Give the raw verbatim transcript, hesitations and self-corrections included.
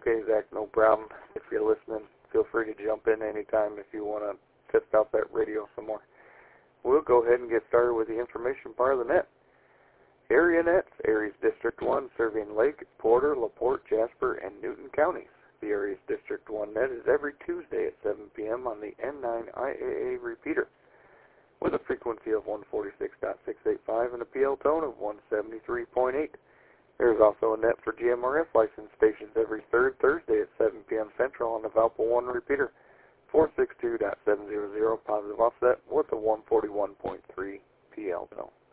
Okay, Zach, no problem. If you're listening, feel free to jump in anytime if you want to test out that radio some more. We'll go ahead and get started with the information part of the net. Area Nets, Aries District one, serving Lake, Porter, LaPorte, Jasper, and Newton counties. The Aries District one net is every Tuesday at seven p.m. on the N nine I A A repeater, with a frequency of one forty-six point six eight five and a P L tone of one seventy-three point eight. There is also a net for G M R F licensed stations every third Thursday at seven p.m. Central on the Valpo one repeater, four sixty-two point seven hundred, positive offset with a one forty-one point three P L tone.